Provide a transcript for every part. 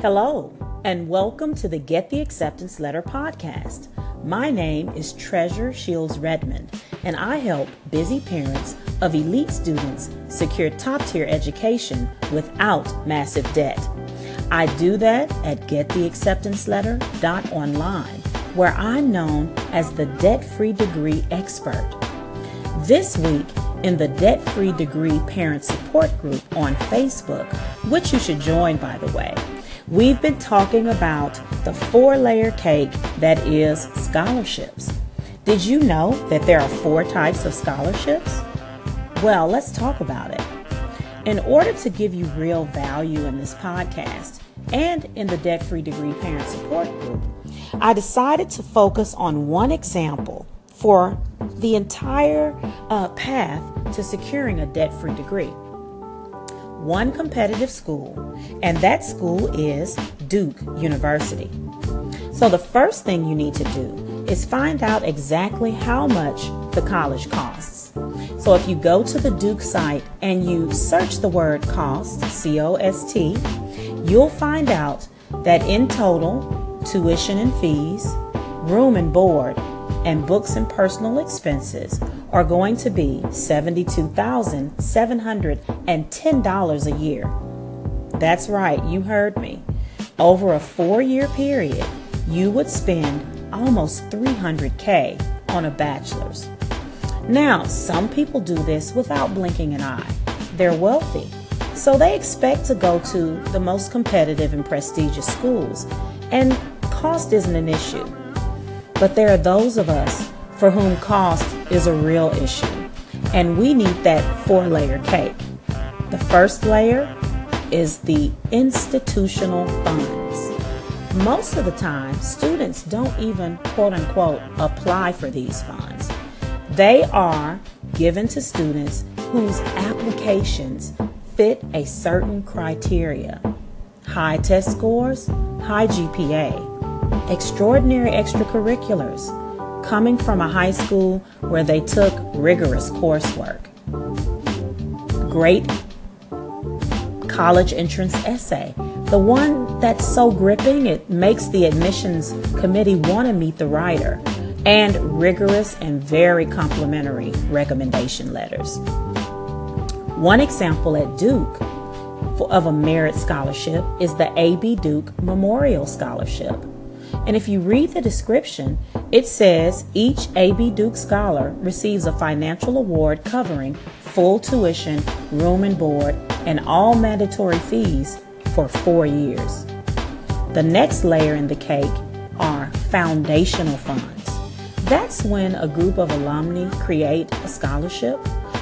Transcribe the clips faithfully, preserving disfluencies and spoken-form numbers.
Hello, and welcome to the Get the Acceptance Letter podcast. My name is Treasure Shields Redmond, and I help busy parents of elite students secure top-tier education without massive debt. I do that at get the acceptance letter dot online, where I'm known as the debt-free degree expert. This week, in the Debt-Free Degree Parent Support Group on Facebook, which you should join, by the way, we've been talking about the four-layer cake that is scholarships. Did you know that there are four types of scholarships? Well, let's talk about it. In order to give you real value in this podcast and in the Debt-Free Degree Parent Support Group, I decided to focus on one example for the entire uh, path to securing a debt-free degree. One competitive school, and that school is Duke University. So the first thing you need to do is find out exactly how much the college costs. So if you go to the Duke site and you search the word cost, C O S T, you'll find out that in total, tuition and fees, room and board, and books and personal expenses are going to be seventy-two thousand seven hundred ten dollars a year. That's right, you heard me. Over a four-year period, you would spend almost three hundred thousand dollars on a bachelor's. Now, some people do this without blinking an eye. They're wealthy, so they expect to go to the most competitive and prestigious schools, and cost isn't an issue. But there are those of us for whom cost is a real issue, and we need that four-layer cake. The first layer is the institutional funds. Most of the time, students don't even, quote-unquote, apply for these funds. They are given to students whose applications fit a certain criteria: high test scores, high G P A, extraordinary extracurriculars, coming from a high school where they took rigorous coursework, great college entrance essay, the one that's so gripping it makes the admissions committee want to meet the writer, and rigorous and very complimentary recommendation letters. One example at Duke of a merit scholarship is the A B Duke Memorial Scholarship. And if you read the description, it says each A B Duke scholar receives a financial award covering full tuition, room and board, and all mandatory fees for four years. The next layer in the cake are foundational funds. That's when a group of alumni create a scholarship,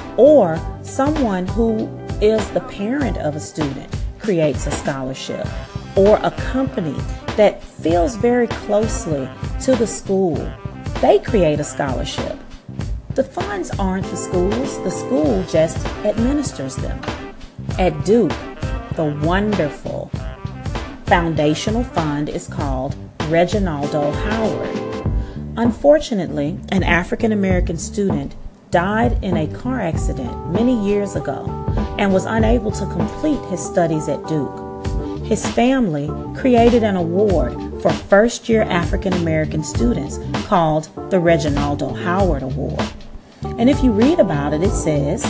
or someone who is the parent of a student creates a scholarship, or a company that feels very closely to the school, they create a scholarship. The funds aren't the school's, the school just administers them. At Duke, the wonderful foundational fund is called Reginaldo Howard. Unfortunately, an African American student died in a car accident many years ago and was unable to complete his studies at Duke. His family created an award for first-year African American students called the Reginaldo Howard Award. And if you read about it, it says,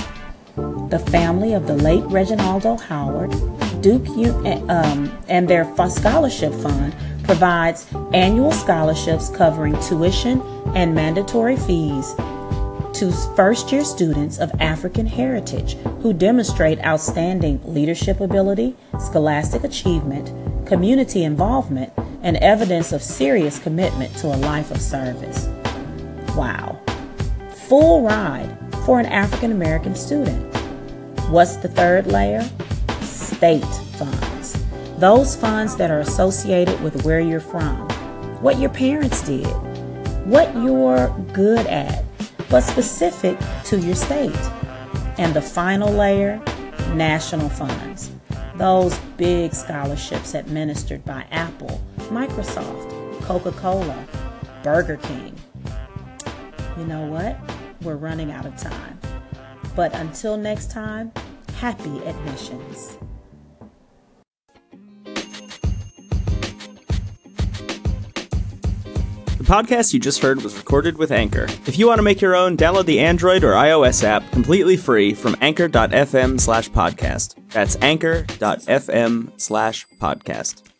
the family of the late Reginaldo Howard, Duke um, and their scholarship fund provides annual scholarships covering tuition and mandatory fees to first-year students of African heritage who demonstrate outstanding leadership ability, scholastic achievement, community involvement, and evidence of serious commitment to a life of service. Wow. Full ride for an African American student. What's the third layer? State funds. Those funds that are associated with where you're from, what your parents did, what you're good at, but specific to your state. And the final layer, national funds. Those big scholarships administered by Apple, Microsoft, Coca-Cola, Burger King. You know what? We're running out of time. But until next time, happy admissions. podcast you just heard was recorded with Anchor. If you want to make your own, download the Android or iOS app completely free from anchor dot f m slash podcast. That's anchor dot f m slash podcast.